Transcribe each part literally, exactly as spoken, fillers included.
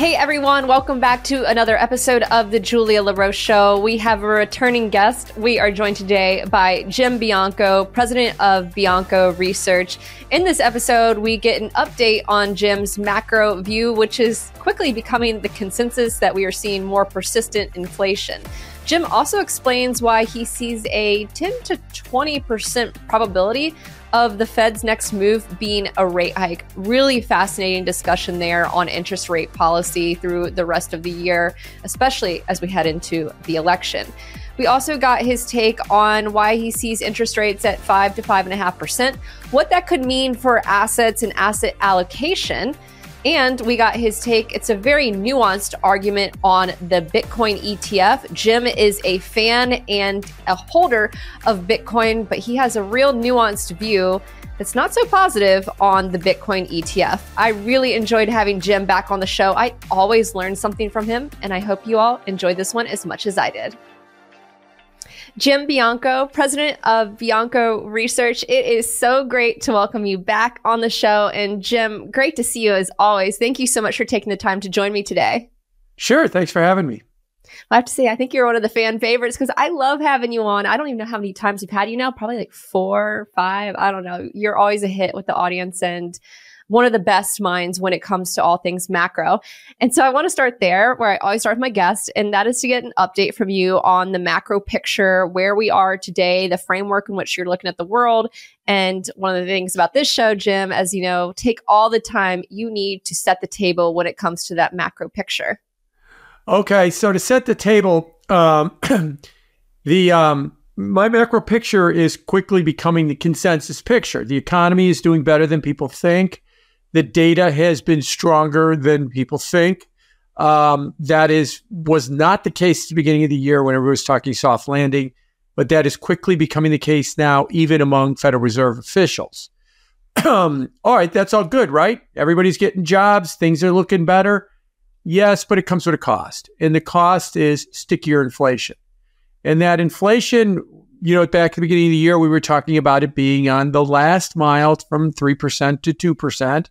Hey everyone, welcome back to another episode of the Julia LaRoche Show. We have a returning guest. We are joined today by Jim Bianco, president of Bianco Research. In this episode, we get an update on Jim's macro view, which is quickly becoming the consensus that we are seeing more persistent inflation. Jim also explains why he sees a ten to twenty percent probability of the Fed's next move being a rate hike. Really fascinating discussion there on interest rate policy through the rest of the year, especially as we head into the election. We also got his take on why he sees interest rates at five to five and a half percent, what that could mean for assets and asset allocation. And we got his take. It's a very nuanced argument on the Bitcoin E T F. Jim is a fan and a holder of Bitcoin, but he has a real nuanced view that's not so positive on the Bitcoin E T F. I really enjoyed having Jim back on the show. I always learn something from him, and I hope you all enjoyed this one as much as I did. Jim Bianco, president of Bianco Research. It is so great to welcome you back on the show. And Jim, great to see you as always. Thank you so much for taking the time to join me today. Sure. Thanks for having me. I have to say, I think you're one of the fan favorites because I love having you on. I don't even know how many times we've had you now, probably like four, five. I don't know. You're always a hit with the audience and one of the best minds when it comes to all things macro. And so I want to start there where I always start with my guest, and that is to get an update from you on the macro picture, where we are today, the framework in which you're looking at the world. And one of the things about this show, Jim, as you know, take all the time you need to set the table when it comes to that macro picture. Okay, so to set the table, um, the um, my macro picture is quickly becoming the consensus picture. The economy is doing better than people think. The data has been stronger than people think. Um, that is was not the case at the beginning of the year when everyone was talking soft landing, but that is quickly becoming the case now, even among Federal Reserve officials. Um, all right, that's all good, right? Everybody's getting jobs. Things are looking better. Yes, but it comes with a cost. And the cost is stickier inflation. And that inflation, you know, back at the beginning of the year, we were talking about it being on the last mile from three percent to two percent.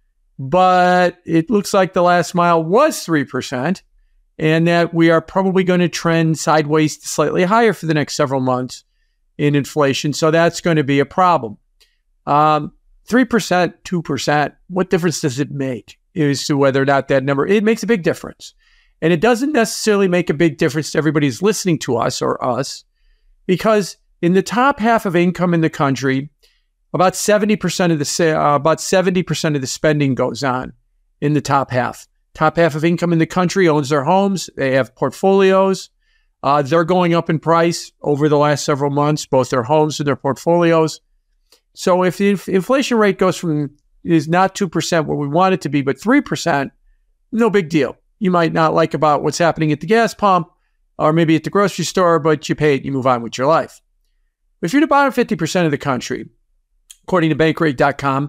But it looks like the last mile was three percent, and that we are probably going to trend sideways to slightly higher for the next several months in inflation. So that's going to be a problem. Um, three percent, two percent, what difference does it make as to whether or not that number, it makes a big difference. And it doesn't necessarily make a big difference to everybody who's listening to us or us, because in the top half of income in the country, About seventy percent of the uh, about seventy percent of the spending goes on in the top half. Top half of income in the country owns their homes. They have portfolios. Uh, they're going up in price over the last several months, both their homes and their portfolios. So if the inf- inflation rate goes from is not two percent where we want it to be, but three percent, no big deal. You might not like about what's happening at the gas pump or maybe at the grocery store, but you pay it, you move on with your life. If you're the bottom fifty percent of the country, according to bankrate dot com,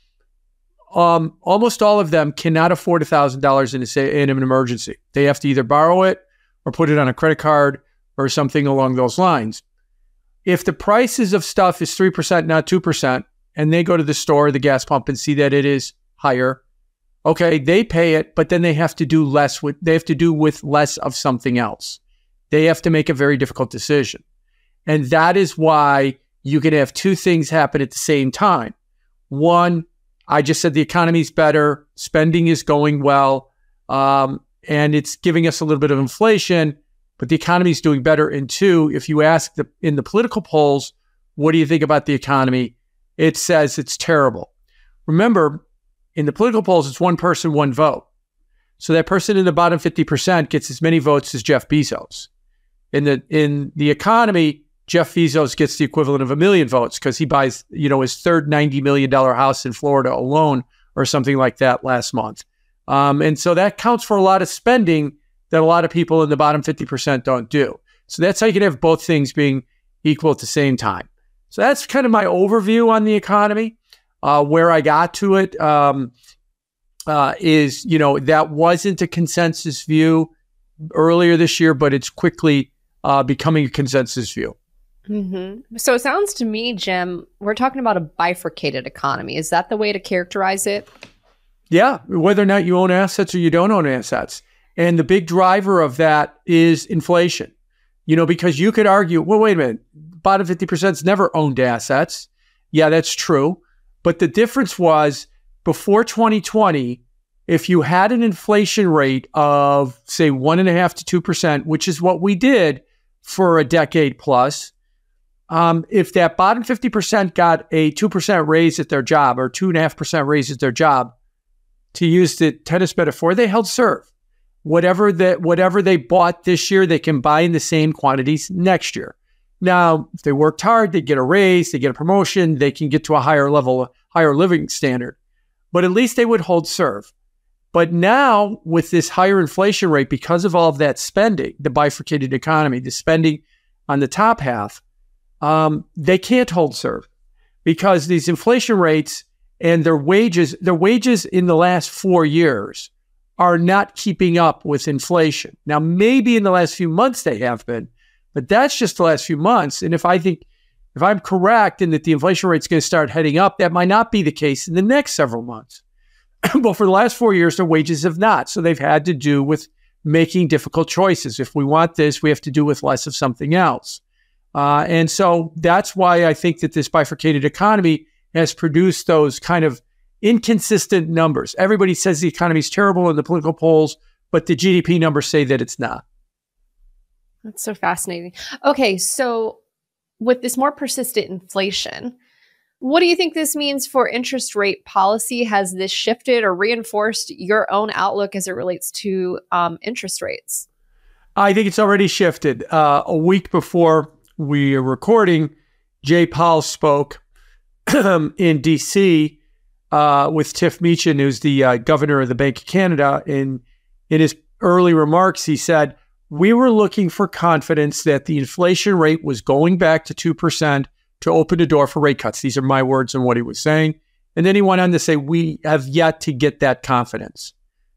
um, almost all of them cannot afford one thousand dollars in, a, in an emergency. They have to either borrow it or put it on a credit card or something along those lines. If the prices of stuff is three percent, not two percent, and they go to the store or the gas pump and see that it is higher, okay, they pay it, but then they have to do less with, they have to do with less of something else. They have to make a very difficult decision. And that is why you can have two things happen at the same time. One, I just said the economy's better, spending is going well, um, and it's giving us a little bit of inflation, but the economy's doing better. And two, if you ask the, in the political polls, what do you think about the economy? It says it's terrible. Remember, in the political polls, it's one person, one vote. So that person in the bottom fifty percent gets as many votes as Jeff Bezos. In the in the economy, Jeff Bezos gets the equivalent of a million votes because he buys, you know, his third ninety million dollars house in Florida alone or something like that last month. Um, and so that counts for a lot of spending that a lot of people in the bottom fifty percent don't do. So that's how you can have both things being equal at the same time. So that's kind of my overview on the economy. Uh, where I got to it um, uh, is, you know, that wasn't a consensus view earlier this year, but it's quickly uh, becoming a consensus view. Mm-hmm. So it sounds to me, Jim, we're talking about a bifurcated economy. Is that the way to characterize it? Yeah, whether or not you own assets or you don't own assets. And the big driver of that is inflation. You know, because you could argue, well, wait a minute, bottom fifty percent's never owned assets. Yeah, that's true. But the difference was before twenty twenty, if you had an inflation rate of, say, one and a half to two percent, which is what we did for a decade plus, um, if that bottom fifty percent got a two percent raise at their job or two and a half percent raise at their job, to use the tennis metaphor, they held serve. Whatever that, whatever they bought this year, they can buy in the same quantities next year. Now, if they worked hard, they get a raise, they get a promotion, they can get to a higher level, higher living standard. But at least they would hold serve. But now, with this higher inflation rate, because of all of that spending, the bifurcated economy, the spending on the top half, um, they can't hold serve because these inflation rates and their wages, their wages in the last four years are not keeping up with inflation. Now, maybe in the last few months they have been, but that's just the last few months. And if I think, if I'm correct in that the inflation rate is going to start heading up, that might not be the case in the next several months. But for the last four years, their wages have not. So they've had to do with making difficult choices. If we want this, we have to do with less of something else. Uh, and so that's why I think that this bifurcated economy has produced those kind of inconsistent numbers. Everybody says the economy is terrible in the political polls, but the G D P numbers say that it's not. That's so fascinating. Okay, so with this more persistent inflation, what do you think this means for interest rate policy? Has this shifted or reinforced your own outlook as it relates to um, interest rates? I think it's already shifted. Uh, a week before we are recording, Jay Powell spoke in D C uh, with Tiff Meechan, who's the uh, governor of the Bank of Canada. In, in his early remarks, he said, we were looking for confidence that the inflation rate was going back to two percent to open the door for rate cuts. These are my words and what he was saying. And then he went on to say, we have yet to get that confidence.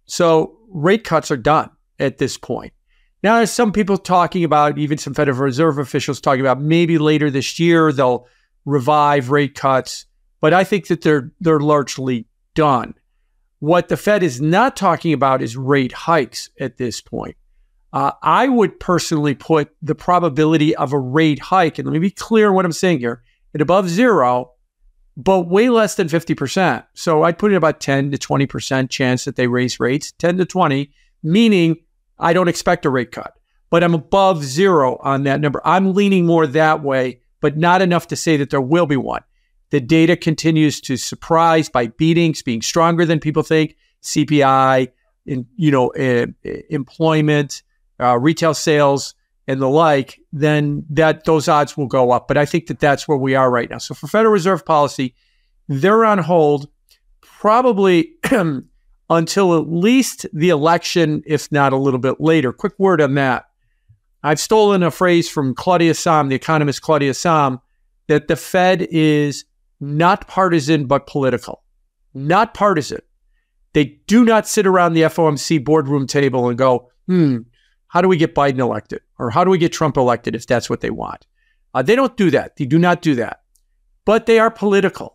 So rate cuts are done at this point. Now, there's some people talking about, even some Federal Reserve officials talking about maybe later this year they'll revive rate cuts. But I think that they're they're largely done. What the Fed is not talking about is rate hikes at this point. Uh, I would personally put the probability of a rate hike, and let me be clear on what I'm saying here, at above zero, but way less than fifty percent. So I'd put it about ten to twenty percent chance that they raise rates, ten to twenty, meaning I don't expect a rate cut, but I'm above zero on that number. I'm leaning more that way, but not enough to say that there will be one. The data continues to surprise by beatings, being stronger than people think, C P I, in, you know, uh, employment, Uh, retail sales and the like, then that those odds will go up. But I think that that's where we are right now. So for Federal Reserve policy, they're on hold probably until at least the election, if not a little bit later. Quick word on that. I've stolen a phrase from Claudia Sahm, the economist Claudia Sahm, that the Fed is not partisan but political. Not partisan. They do not sit around the F O M C boardroom table and go, hmm, how do we get Biden elected? Or how do we get Trump elected if that's what they want? Uh, they don't do that. They do not do that. But they are political.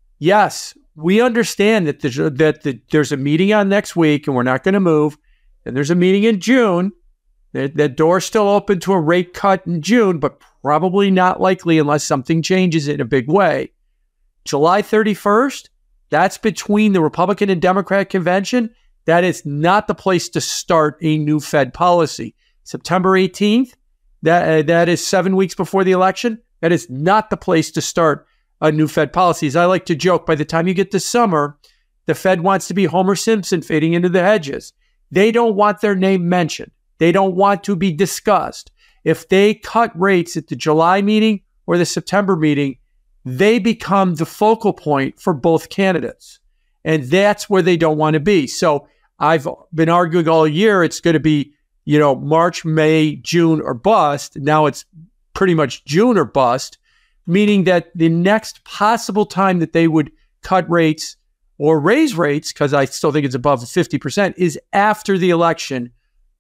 Yes, we understand that, there's, that the, there's a meeting on next week and we're not going to move. And there's a meeting in June. The, the door's still open to a rate cut in June, but probably not likely unless something changes in a big way. July thirty-first, that's between the Republican and Democrat convention. That is not the place to start a new Fed policy. September eighteenth, that, uh, that is seven weeks before the election. That is not the place to start a new Fed policy. As I like to joke, by the time you get to summer, the Fed wants to be Homer Simpson fading into the hedges. They don't want their name mentioned. They don't want to be discussed. If they cut rates at the July meeting or the September meeting, they become the focal point for both candidates. And that's where they don't want to be. So I've been arguing all year it's going to be, you know, March, May, June, or bust. Now it's pretty much June or bust, meaning that the next possible time that they would cut rates or raise rates, because I still think it's above fifty percent, is after the election,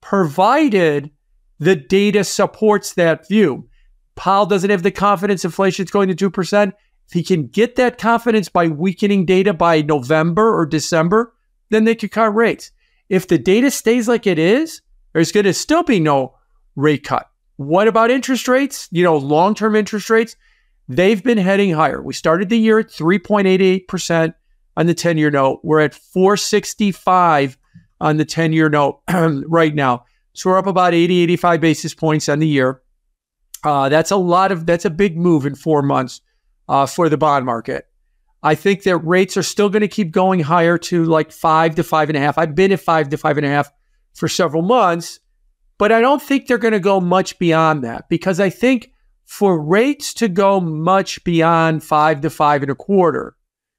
provided the data supports that view. Powell doesn't have the confidence inflation is going to two percent. If he can get that confidence by weakening data by November or December, then they could cut rates. If the data stays like it is, there's going to still be no rate cut. What about interest rates? You know, long-term interest rates, they've been heading higher. We started the year at three point eight eight percent on the ten-year note. We're at four sixty-five on the ten-year note right now. So we're up about eighty, eighty-five basis points on the year. Uh, that's a lot of, that's a big move in four months uh, for the bond market. I think that rates are still going to keep going higher to like five to five and a half. I've been at five to five and a half for several months, but I don't think they're going to go much beyond that, because I think for rates to go much beyond five to five and a quarter,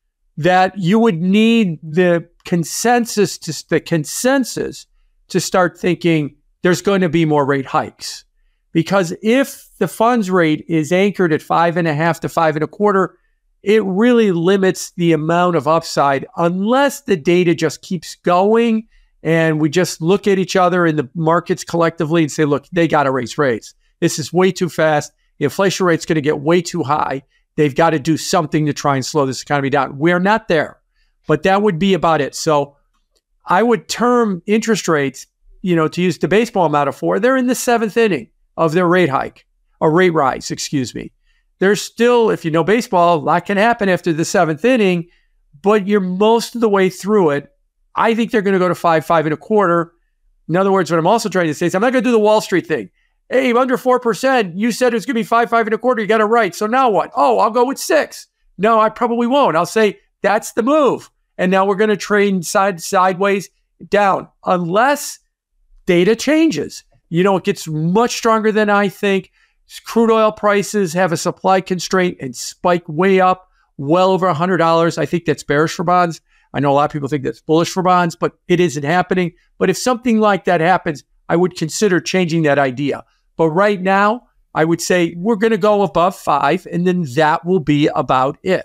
that you would need the consensus to the consensus to start thinking there's going to be more rate hikes. Because if the funds rate is anchored at five and a half to five and a quarter, it really limits the amount of upside unless the data just keeps going and we just look at each other in the markets collectively and say, look, they got to raise rates. This is way too fast. The inflation rate's going to get way too high. They've got to do something to try and slow this economy down. We're not there, but that would be about it. So I would term interest rates, you know, to use the baseball metaphor, they're in the seventh inning of their rate hike or rate rise, excuse me. There's still, if you know baseball, a lot can happen after the seventh inning, but you're most of the way through it. I think they're going to go to five, five and a quarter. In other words, what I'm also trying to say is I'm not going to do the Wall Street thing. Hey, under four percent, you said it's going to be five, five and a quarter. You got it right. So now what? Oh, I'll go with six. No, I probably won't. I'll say that's the move. And now we're going to trade side sideways down unless data changes. You know, it gets much stronger than I think. Crude oil prices have a supply constraint and spike way up, well over one hundred dollars. I think that's bearish for bonds. I know a lot of people think that's bullish for bonds, but it isn't happening. But if something like that happens, I would consider changing that idea. But right now, I would say we're going to go above five, and then that will be about it.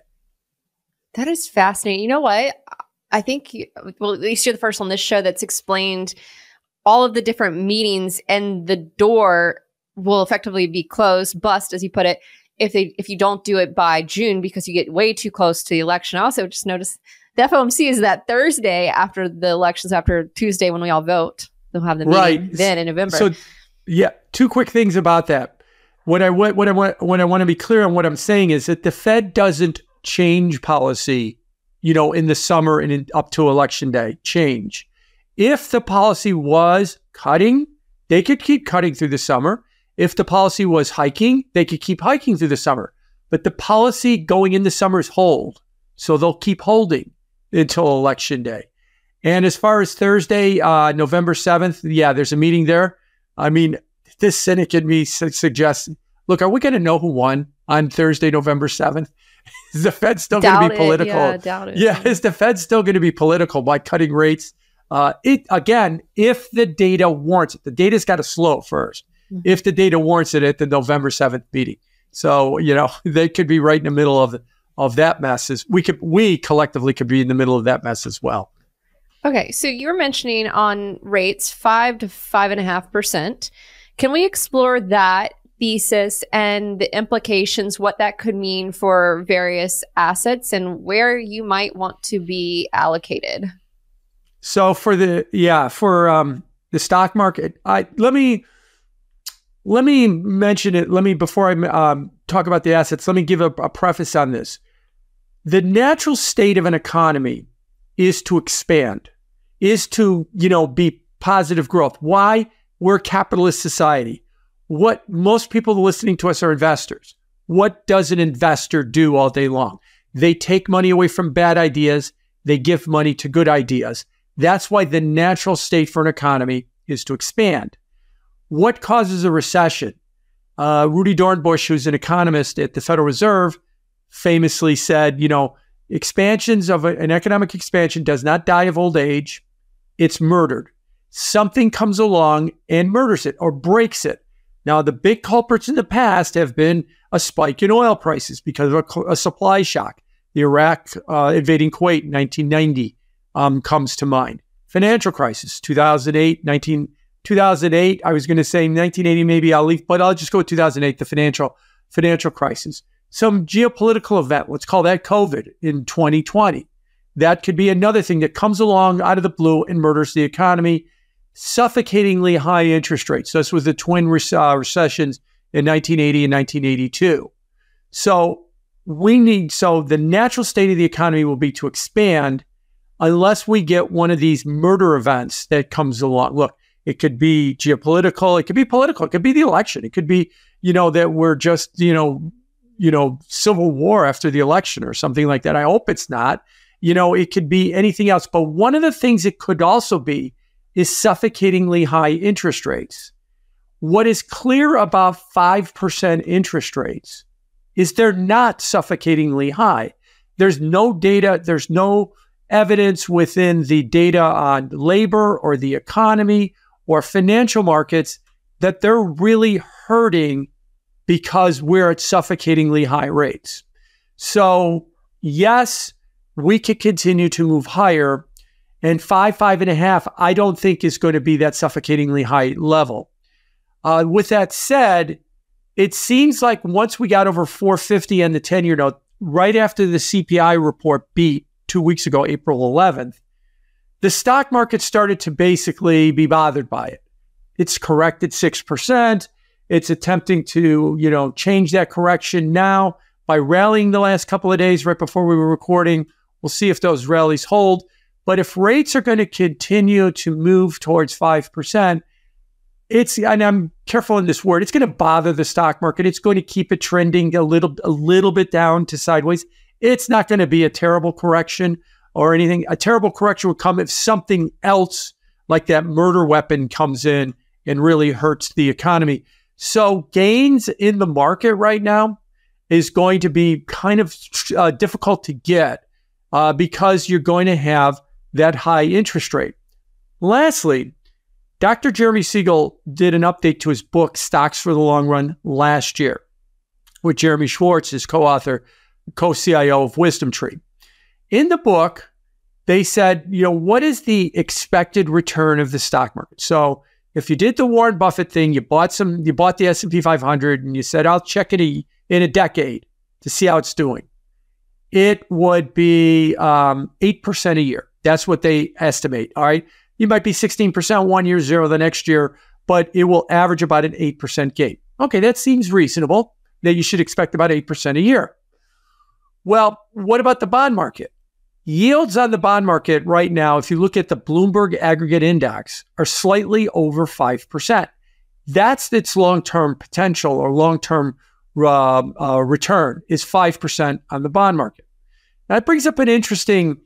That is fascinating. You know what? I think, you, well, at least you're the first on this show that's explained all of the different meetings, and the door will effectively be closed, bust, as you put it, if they if you don't do it by June because you get way too close to the election. I also just noticed the F O M C is that Thursday after the elections, after Tuesday when we all vote. They'll have the meeting right. then in November. So, yeah, two quick things about that. What I what, what I want what I want to be clear on what I'm saying is that the Fed doesn't change policy, you know, in the summer and in, up to election day. Change. If the policy was cutting, they could keep cutting through the summer. If the policy was hiking, they could keep hiking through the summer. But the policy going into summer is hold. So they'll keep holding until election day. And as far as Thursday, uh, November seventh, yeah, there's a meeting there. I mean, this cynic in me su- suggests, look, are we going to know who won on Thursday, November seventh? Is the Fed still going to be political? It, yeah, doubt it. Yeah, is the Fed still going to be political by cutting rates? Uh, it again, if the data warrants it, the data's got to slow first. Mm-hmm. If the data warrants it at the November seventh meeting. So, you know, they could be right in the middle of of that mess. As we could, we collectively could be in the middle of that mess as well. Okay, so you were mentioning on rates five to five and a half percent. Can we explore that thesis and the implications, what that could mean for various assets and where you might want to be allocated? So for the yeah for um, the stock market, I let me let me mention it. Let me before I um, talk about the assets. Let me give a, a preface on this. The natural state of an economy is to expand, is to, you know, be positive growth. Why? We're a capitalist society. What most people listening to us are investors. What does an investor do all day long? They take money away from bad ideas. They give money to good ideas. That's why the natural state for an economy is to expand. What causes a recession? Uh, Rudy Dornbush, who's an economist at the Federal Reserve, famously said, you know, expansions of a, an economic expansion does not die of old age. It's murdered. Something comes along and murders it or breaks it. Now, the big culprits in the past have been a spike in oil prices because of a, a supply shock. The Iraq uh, invading Kuwait in nineteen ninety um, comes to mind. Financial crisis, two thousand eight, nineteen, two thousand eight. I was going to say nineteen eighty, maybe I'll leave, but I'll just go with two thousand eight, the financial financial crisis. Some geopolitical event, let's call that COVID in twenty twenty. that could be another thing that comes along out of the blue and murders the economy. Suffocatingly high interest rates. This was the twin re- uh, recessions in nineteen eighty and nineteen eighty-two. So we need, so the natural state of the economy will be to expand unless we get one of these murder events that comes along. Look, it could be geopolitical, it could be political, it could be the election, it could be, you know, that we're just, you know, you know, civil war after the election or something like that. I hope it's not. You know, it could be anything else. But one of the things it could also be is suffocatingly high interest rates. What is clear about five percent interest rates is they're not suffocatingly high. There's no data, there's no evidence within the data on labor or the economy or financial markets that they're really hurting because we're at suffocatingly high rates. So yes, we could continue to move higher. And five, five and a half, I don't think is going to be that suffocatingly high level. Uh, with that said, it seems like once we got over four fifty on the ten-year note, right after the C P I report beat two weeks ago, April eleventh, the stock market started to basically be bothered by it. It's corrected six percent. It's attempting to, you know, change that correction now by rallying the last couple of days right before we were recording. We'll see if those rallies hold. But if rates are going to continue to move towards five percent, it's, and I'm careful in this word, it's going to bother the stock market. It's going to keep it trending a little, a little bit down to sideways. It's not going to be a terrible correction or anything. A terrible correction would come if something else like that murder weapon comes in and really hurts the economy. So gains in the market right now is going to be kind of uh, difficult to get uh, because you're going to have that high interest rate. Lastly, Doctor Jeremy Siegel did an update to his book, Stocks for the Long Run, last year with Jeremy Schwartz, his co-author, co-C I O of WisdomTree. In the book, they said, you know, what is the expected return of the stock market? So if you did the Warren Buffett thing, you bought some, you bought the S and P five hundred and you said, I'll check it a, in a decade to see how it's doing. It would be um, eight percent a year. That's what they estimate. All right. You might be sixteen percent one year, zero the next year, but it will average about an eight percent gain. Okay. That seems reasonable that you should expect about eight percent a year. Well, what about the bond market? Yields on the bond market right now, if you look at the Bloomberg Aggregate Index, are slightly over five percent. That's its long-term potential or long-term uh, uh, return is five percent on the bond market. That brings up an interesting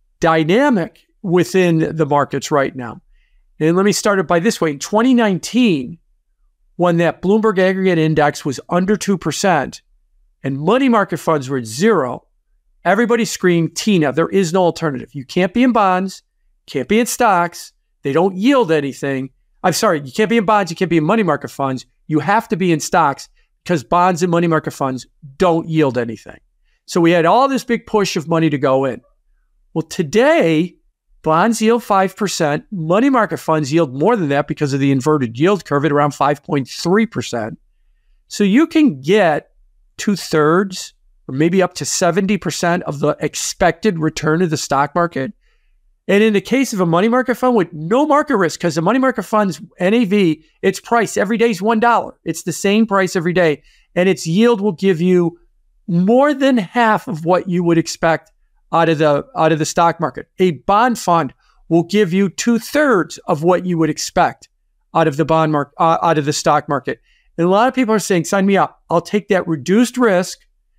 dynamic within the markets right now. And let me start it by this way. In twenty nineteen, when that Bloomberg Aggregate Index was under two percent and money market funds were at zero, everybody screamed, Tina, there is no alternative. You can't be in bonds, can't be in stocks. They don't yield anything. I'm sorry, you can't be in bonds, you can't be in money market funds. You have to be in stocks because bonds and money market funds don't yield anything. So we had all this big push of money to go in. Well, today, bonds yield five percent. Money market funds yield more than that because of the inverted yield curve at around five point three percent. So you can get two-thirds or maybe up to seventy percent of the expected return of the stock market. And in the case of a money market fund with no market risk, because the money market fund's N A V, its price every day is one dollar. It's the same price every day. And its yield will give you more than half of what you would expect out of the out of the stock market. A bond fund will give you two-thirds of what you would expect out of the bond market, uh, out of the stock market. And a lot of people are saying, sign me up. I'll take that reduced risk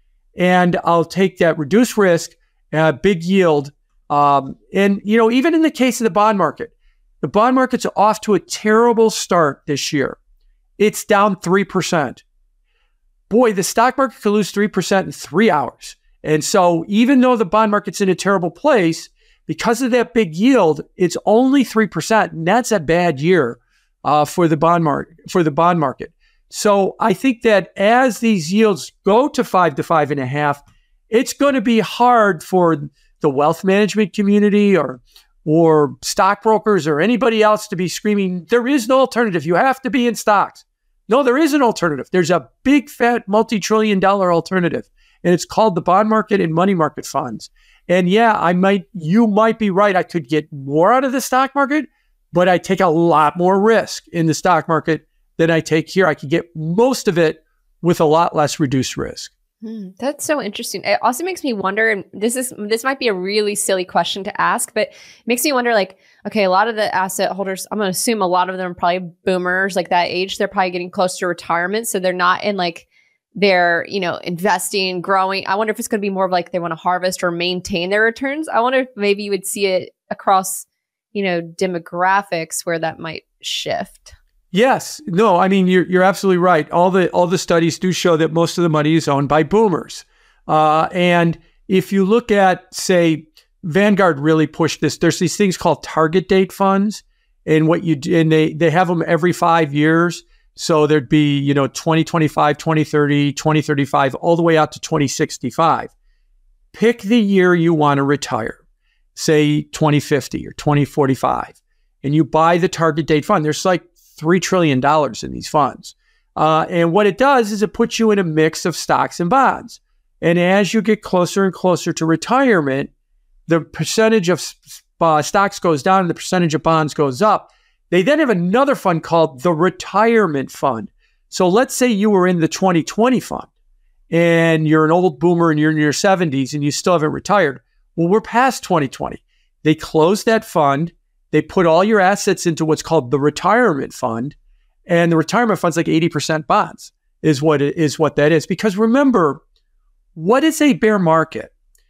and I'll take that reduced risk, uh, big yield. Um, and, you know, even in the case of the bond market, the bond market's off to a terrible start this year. It's down three percent. Boy, the stock market could lose three percent in three hours. And so even though the bond market's in a terrible place, because of that big yield, it's only three percent. And that's a bad year uh, for the bond market, for the bond market. So I think that as these yields go to five to five and a half, it's going to be hard for the wealth management community or or stockbrokers or anybody else to be screaming, there is no alternative. You have to be in stocks. No, there is an alternative. There's a big, fat, multi-trillion dollar alternative, and it's called the bond market and money market funds. And yeah, I might, you might be right. I could get more out of the stock market, but I take a lot more risk in the stock market than I take here. I could get most of it with a lot less reduced risk. Hmm, that's so interesting. It also makes me wonder, and this is this might be a really silly question to ask, but it makes me wonder, like, okay, a lot of the asset holders, I'm going to assume a lot of them are probably boomers, like that age. They're probably getting close to retirement. So they're not in like, they're, you know, investing, growing. I wonder if it's going to be more of like they want to harvest or maintain their returns. I wonder if maybe you would see it across, you know, demographics where that might shift. Yes. No, I mean, you're you're absolutely right. All the all the studies do show that most of the money is owned by boomers. Uh, and if you look at, say, Vanguard really pushed this. There's these things called target date funds. And what you do, and they they have them every five years. So there'd be, you know, twenty twenty-five, twenty thirty, twenty thirty-five, all the way out to twenty sixty-five. Pick the year you want to retire, say twenty fifty or twenty forty-five, and you buy the target date fund. There's like three trillion dollars in these funds. Uh, and what it does is it puts you in a mix of stocks and bonds. And as you get closer and closer to retirement, the percentage of uh, stocks goes down and the percentage of bonds goes up. They then have another fund called the retirement fund. So let's say you were in the twenty twenty fund and you're an old boomer and you're in your seventies and you still haven't retired. Well, we're past twenty twenty. They closed that fund. They put all your assets into what's called the retirement fund. And the retirement fund's like eighty percent bonds is what it is, what that is. Because remember, what is a bear market?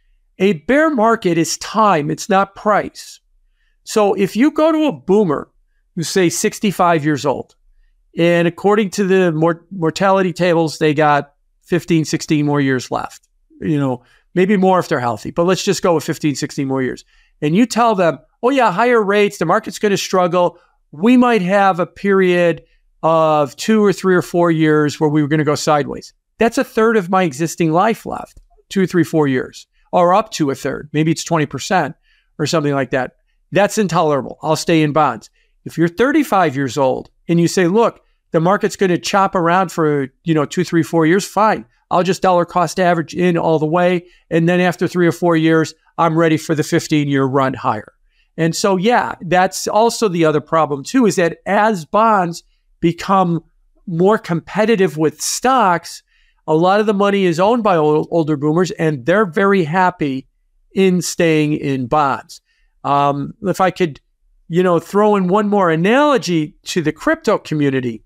A bear market is time. It's not price. So if you go to a boomer who's, say, sixty-five years old, and according to the mor- mortality tables, they got fifteen, sixteen more years left, you know, maybe more if they're healthy, but let's just go with fifteen, sixteen more years. And you tell them, oh yeah, higher rates, the market's going to struggle. We might have a period of two or three or four years where we were going to go sideways. That's a third of my existing life left, two, three, four years, or up to a third. Maybe it's twenty percent or something like that. That's intolerable. I'll stay in bonds. If you're thirty-five years old and you say, look, the market's going to chop around for, you know, two, three, four years, fine. I'll just dollar cost average in all the way. And then after three or four years, I'm ready for the fifteen year run higher. And so, yeah, that's also the other problem too, is that as bonds become more competitive with stocks, a lot of the money is owned by old, older boomers, and they're very happy in staying in bonds. Um, if I could, you know, throw in one more analogy to the crypto community,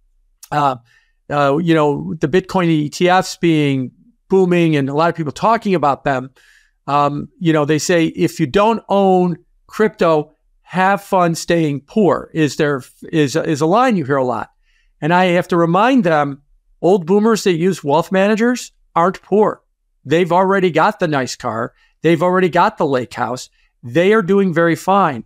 uh, uh, you know, the Bitcoin E T Fs being booming and a lot of people talking about them. Um, you know, they say if you don't own crypto, have fun staying poor is there is is a line you hear a lot. And I have to remind them, old boomers that use wealth managers aren't poor. They've already got the nice car. They've already got the lake house. They are doing very fine.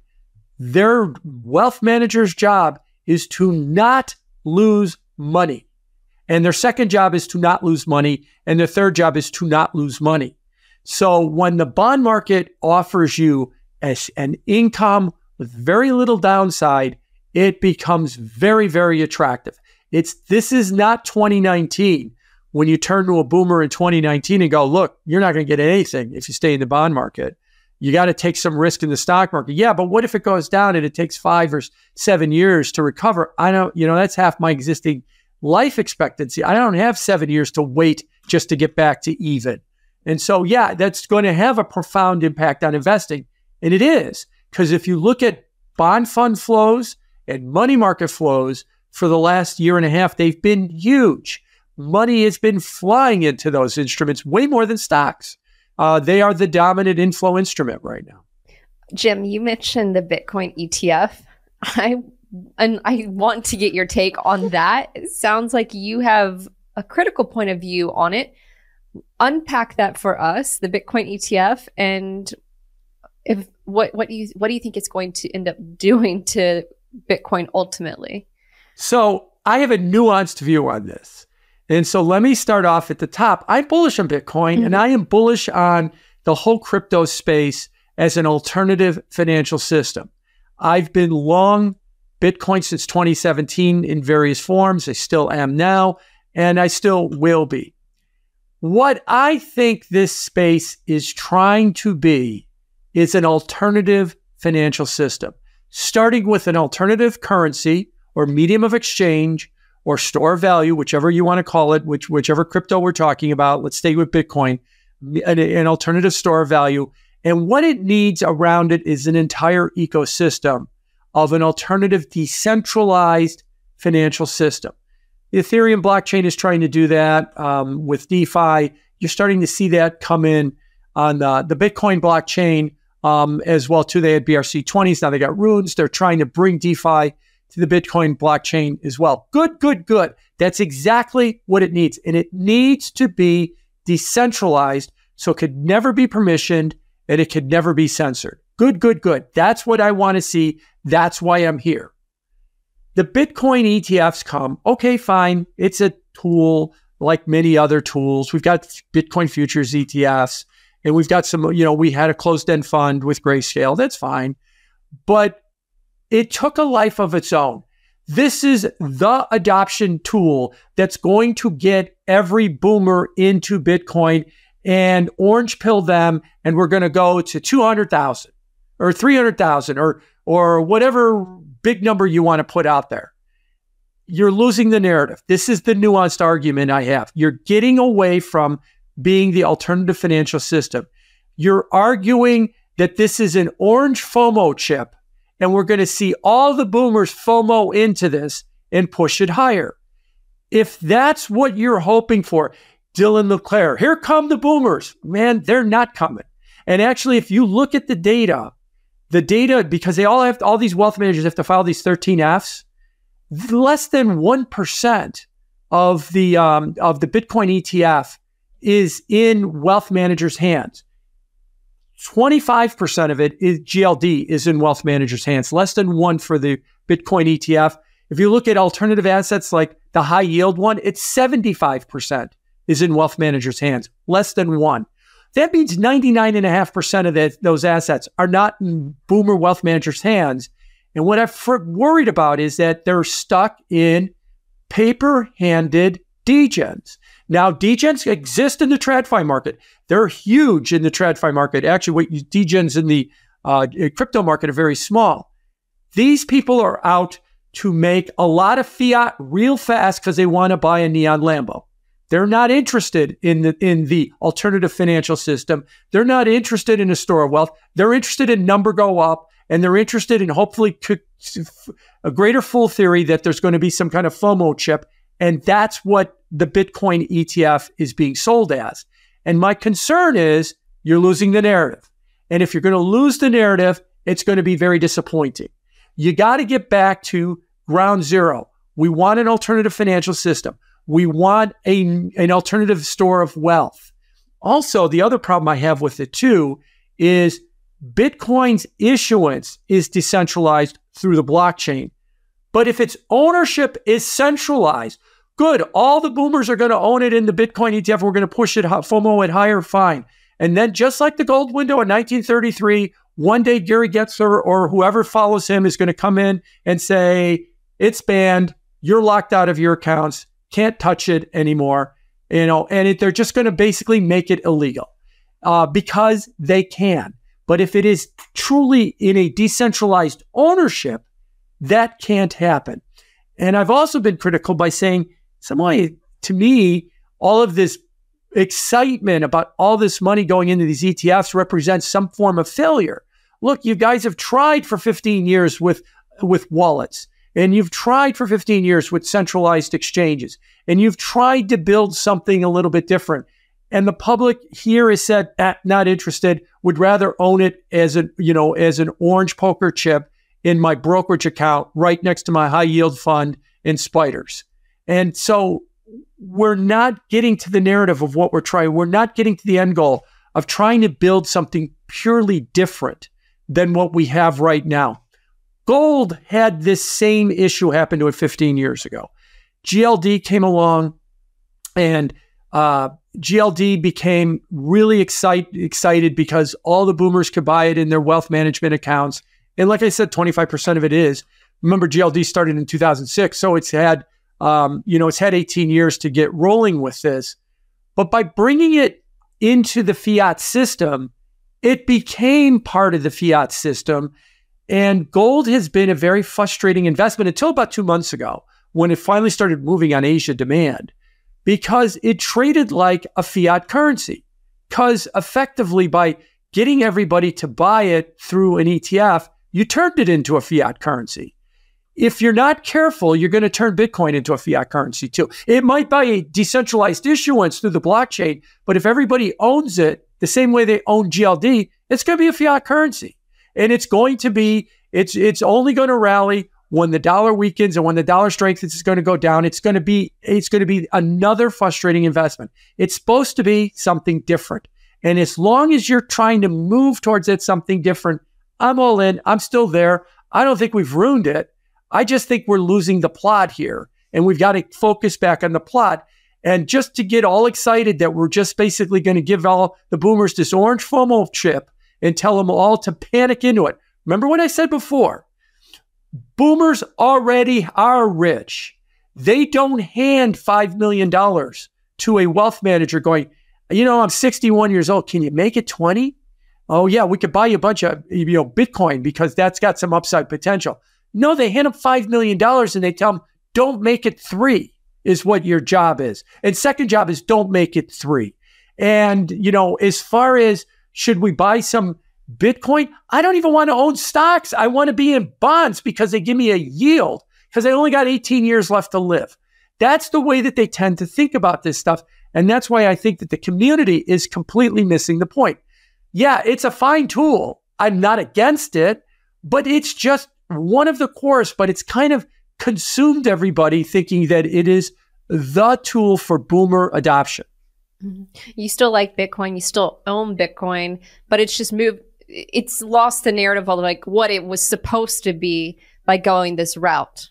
Their wealth manager's job is to not lose money. And their second job is to not lose money. And their third job is to not lose money. So when the bond market offers you as an income with very little downside, it becomes very, very attractive. It's this is not twenty nineteen when you turn to a boomer in twenty nineteen and go, look, you're not going to get anything if you stay in the bond market. You got to take some risk in the stock market. Yeah, but what if it goes down and it takes five or seven years to recover? I don't, you know, that's half my existing life expectancy. I don't have seven years to wait just to get back to even. And so, yeah, that's going to have a profound impact on investing. And it is, because if you look at bond fund flows and money market flows for the last year and a half, they've been huge. Money has been flying into those instruments way more than stocks. Uh, they are the dominant inflow instrument right now. Jim, you mentioned the Bitcoin E T F. I and I want to get your take on that. It sounds like you have a critical point of view on it. Unpack that for us, the Bitcoin E T F, and if what what do you what do you think it's going to end up doing to Bitcoin ultimately? So I have a nuanced view on this. And so let me start off at the top. I'm bullish on Bitcoin, mm-hmm. and I am bullish on the whole crypto space as an alternative financial system. I've been long Bitcoin since twenty seventeen in various forms. I still am now, and I still will be. What I think this space is trying to be is an alternative financial system, starting with an alternative currency or medium of exchange or store of value, whichever you want to call it, which whichever crypto we're talking about. Let's stay with Bitcoin, an, an alternative store of value. And what it needs around it is an entire ecosystem of an alternative decentralized financial system. The Ethereum blockchain is trying to do that um, with DeFi. You're starting to see that come in on the, the Bitcoin blockchain um, as well too. They had B R C twenties. Now they got runes. They're trying to bring DeFi to the Bitcoin blockchain as well. Good, good, good. That's exactly what it needs. And it needs to be decentralized so it could never be permissioned and it could never be censored. Good, good, good. That's what I want to see. That's why I'm here. The Bitcoin E T Fs come. Okay, fine. It's a tool like many other tools. We've got Bitcoin futures E T Fs, and we've got some, you know, we had a closed-end fund with Grayscale. That's fine. But it took a life of its own. This is the adoption tool that's going to get every boomer into Bitcoin and orange pill them, and we're going to go to two hundred thousand or three hundred thousand or or whatever big number you want to put out there. You're losing the narrative. This is the nuanced argument I have. You're getting away from being the alternative financial system. You're arguing that this is an orange FOMO chip, and we're going to see all the boomers FOMO into this and push it higher. If that's what you're hoping for, Dylan LeClaire, here come the boomers. Man, they're not coming. And actually, if you look at the data, the data, because they all have, all these wealth managers have to file these thirteen Fs, less than one percent of the, um, of the Bitcoin E T F is in wealth managers' hands. twenty-five percent of it is G L D is in wealth managers' hands, less than one for the Bitcoin E T F. If you look at alternative assets like the high yield one, it's seventy-five percent is in wealth managers' hands, less than one. That means ninety-nine point five percent of the, those assets are not in boomer wealth managers' hands. And what I'm worried about is that they're stuck in paper-handed degens. Now, degens exist in the TradFi market. They're huge in the TradFi market. Actually, what you, degens in the uh, crypto market are very small. These people are out to make a lot of fiat real fast because they want to buy a neon Lambo. They're not interested in the in the alternative financial system. They're not interested in a store of wealth. They're interested in number go up, and they're interested in hopefully a greater fool theory that there's going to be some kind of FOMO chip. And that's what the Bitcoin E T F is being sold as. And my concern is you're losing the narrative. And if you're going to lose the narrative, it's going to be very disappointing. You got to get back to ground zero. We want an alternative financial system. We want a, an alternative store of wealth. Also, the other problem I have with it too is Bitcoin's issuance is decentralized through the blockchain. But if its ownership is centralized, good, all the boomers are going to own it in the Bitcoin E T F. We're going to push it, FOMO it higher, fine. And then just like the gold window in nineteen thirty-three, one day Gary Gensler or whoever follows him is going to come in and say, it's banned, you're locked out of your accounts, can't touch it anymore, you know, and it, they're just going to basically make it illegal uh, because they can. But if it is truly in a decentralized ownership, that can't happen. And I've also been critical by saying, some way, to me, all of this excitement about all this money going into these E T Fs represents some form of failure. Look, you guys have tried for fifteen years with, with wallets, and you've tried for fifteen years with centralized exchanges, and you've tried to build something a little bit different. And the public here has said, ah, not interested, would rather own it as a, you know, as an orange poker chip in my brokerage account right next to my high yield fund in Spiders. And so we're not getting to the narrative of what we're trying. We're not getting to the end goal of trying to build something purely different than what we have right now. Gold had this same issue happen to it fifteen years ago. G L D came along, and uh, G L D became really excite, excited because all the boomers could buy it in their wealth management accounts. And like I said, twenty-five percent of it is. Remember, G L D started in two thousand six, so it's had, um, you know, it's had eighteen years to get rolling with this. But by bringing it into the fiat system, it became part of the fiat system. And gold has been a very frustrating investment until about two months ago, when it finally started moving on Asia demand, because it traded like a fiat currency. Because effectively, by getting everybody to buy it through an E T F, you turned it into a fiat currency. If you're not careful, you're going to turn Bitcoin into a fiat currency too. It might buy a decentralized issuance through the blockchain, but if everybody owns it the same way they own G L D, it's going to be a fiat currency. And it's going to be, it's it's only going to rally when the dollar weakens, and when the dollar strengthens, it's going to go down. It's going to be, it's going to be another frustrating investment. It's supposed to be something different. And as long as you're trying to move towards it, something different, I'm all in. I'm still there. I don't think we've ruined it. I just think we're losing the plot here, and we've got to focus back on the plot. And just to get all excited that we're just basically going to give all the boomers this orange FOMO chip and tell them all to panic into it. Remember what I said before? Boomers already are rich. They don't hand five million dollars to a wealth manager going, you know, I'm sixty-one years old. Can you make it twenty? Oh yeah, we could buy you a bunch of, you know, Bitcoin because that's got some upside potential. No, they hand them five million dollars and they tell them, don't make it three is what your job is. And second job is don't make it three. And, you know, as far as should we buy some Bitcoin? I don't even want to own stocks. I want to be in bonds because they give me a yield because I only got eighteen years left to live. That's the way that they tend to think about this stuff. And that's why I think that the community is completely missing the point. Yeah, it's a fine tool. I'm not against it, but it's just one of the cores, but it's kind of consumed everybody thinking that it is the tool for boomer adoption. You still like Bitcoin, you still own Bitcoin, but it's just moved, it's lost the narrative of like what it was supposed to be by going this route.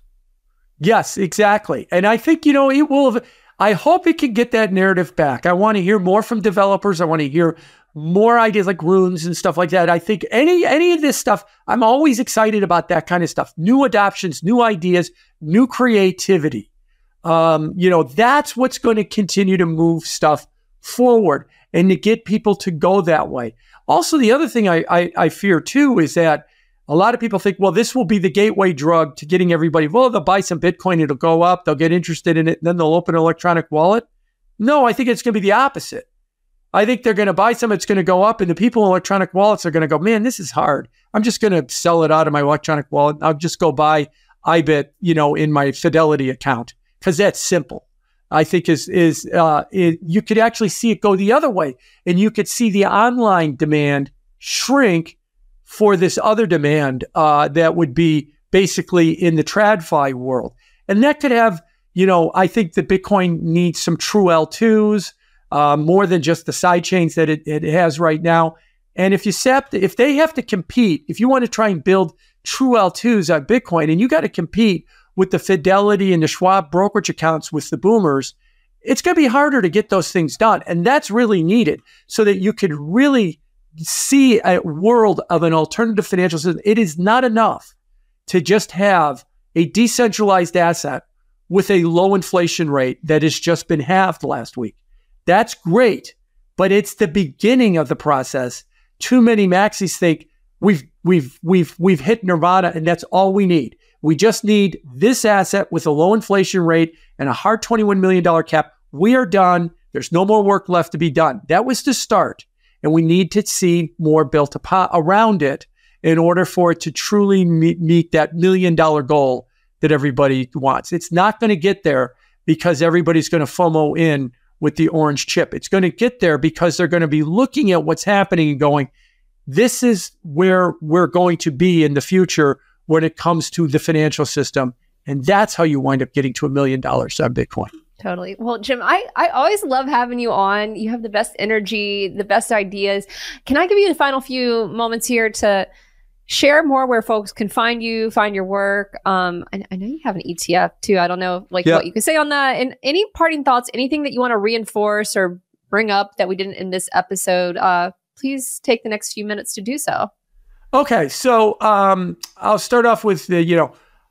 Yes, exactly. And I think, you know, it will, I hope it can get that narrative back. I want to hear more from developers. I want to hear more ideas like runes and stuff like that. I think any any of this stuff, I'm always excited about that kind of stuff. New adoptions, new ideas, new creativity. Um, you know, that's what's going to continue to move stuff forward and to get people to go that way. Also, the other thing I, I, I fear too is that a lot of people think, well, this will be the gateway drug to getting everybody, well, they'll buy some Bitcoin, it'll go up, they'll get interested in it, and then they'll open an electronic wallet. No, I think it's going to be the opposite. I think they're going to buy some, it's going to go up, and the people in electronic wallets are going to go, man, this is hard. I'm just going to sell it out of my electronic wallet. I'll just go buy I B I T, you know, in my Fidelity account, because that's simple. I think is, is uh, it, you could actually see it go the other way, and you could see the online demand shrink for this other demand uh, that would be basically in the TradFi world. And that could have, you know, I think that Bitcoin needs some true L twos, Uh, more than just the side chains that it, it has right now. And if you sap, if they have to compete, if you want to try and build true L twos on Bitcoin and you got to compete with the Fidelity and the Schwab brokerage accounts with the boomers, it's going to be harder to get those things done. And that's really needed so that you could really see a world of an alternative financial system. It is not enough to just have a decentralized asset with a low inflation rate that has just been halved last week. That's great, but it's the beginning of the process. Too many maxis think we've we've we've we've hit nirvana and that's all we need. We just need this asset with a low inflation rate and a hard twenty-one million dollars cap. We are done. There's no more work left to be done. That was the start, and we need to see more built upon, around it in order for it to truly meet, meet that million dollar goal that everybody wants. It's not going to get there because everybody's going to FOMO in with the orange chip. It's going to get there because they're going to be looking at what's happening and going, this is where we're going to be in the future when it comes to the financial system. And that's how you wind up getting to a million dollars on Bitcoin. Totally. Well, Jim, I, I always love having you on. You have the best energy, the best ideas. Can I give you the final few moments here to share more where folks can find you, find your work? Um, I, I know you have an E T F too. I don't know like yep. what you can say on that. And any parting thoughts, anything that you want to reinforce or bring up that we didn't in this episode, uh, please take the next few minutes to do so. Okay. So um, I'll start off with the, you know,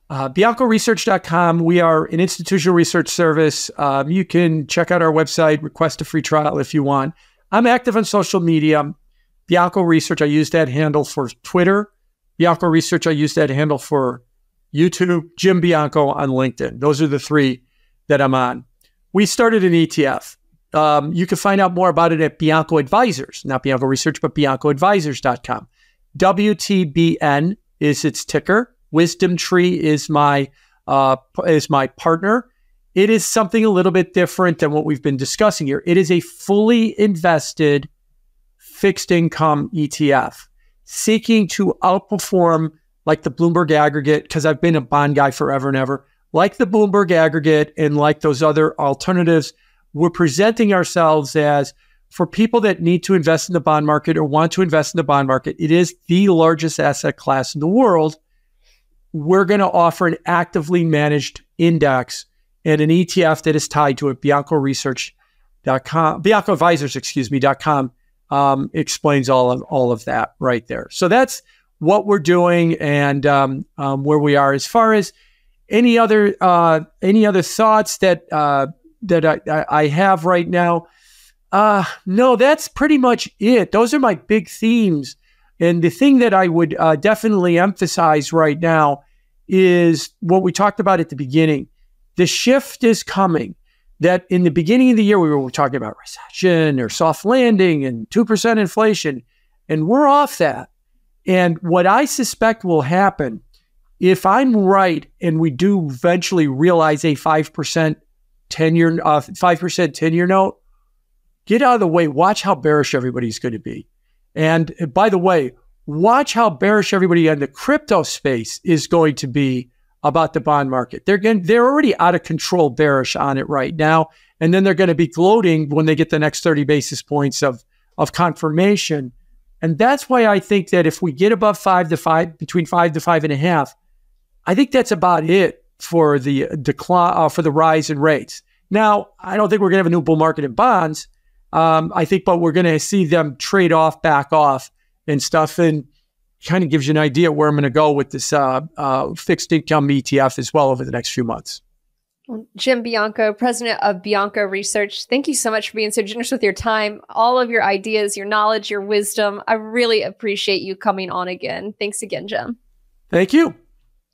Uh, Bianco Research dot com. We are an institutional research service. Um, you can check out our website, request a free trial if you want. I'm active on social media. Bianco Research, I use that handle for Twitter. Bianco Research, I use that handle for YouTube. Jim Bianco on LinkedIn. Those are the three that I'm on. We started an E T F. Um, you can find out more about it at Bianco Advisors, not Bianco Research, but Bianco Advisors dot com. W T B N is its ticker. Wisdom Tree is my uh, is my partner. It is something a little bit different than what we've been discussing here. It is a fully invested fixed income E T F seeking to outperform like the Bloomberg Aggregate, because I've been a bond guy forever and ever, like the Bloomberg Aggregate and like those other alternatives. We're presenting ourselves as, for people that need to invest in the bond market or want to invest in the bond market, it is the largest asset class in the world. We're going to offer an actively managed index and an E T F that is tied to it. Bianco Research dot com, Bianco Advisors, excuse me, dot com um, explains all of all of that right there. So that's what we're doing and um, um, where we are. As far as any other uh, any other thoughts that uh, that I, I have right now, uh, no, that's pretty much it. Those are my big themes. And the thing that I would uh, definitely emphasize right now is what we talked about at the beginning. The shift is coming. That in the beginning of the year, we were talking about recession or soft landing and two percent inflation, and we're off that. And what I suspect will happen, if I'm right and we do eventually realize a five percent ten-year, uh, five percent ten-year note, get out of the way. Watch how bearish everybody's going to be. And by the way, watch how bearish everybody in the crypto space is going to be about the bond market. They're getting, they're already out of control bearish on it right now. And then they're going to be gloating when they get the next thirty basis points of, of confirmation. And that's why I think that if we get above five to five, between five to five and a half, I think that's about it for the decline, uh, for the rise in rates. Now, I don't think we're going to have a new bull market in bonds. Um, I think, but we're going to see them trade off, back off and stuff. And kind of gives you an idea where I'm going to go with this uh, uh, fixed income E T F as well over the next few months. Well, Jim Bianco, president of Bianco Research, thank you so much for being so generous with your time, all of your ideas, your knowledge, your wisdom. I really appreciate you coming on again. Thanks again, Jim. Thank you.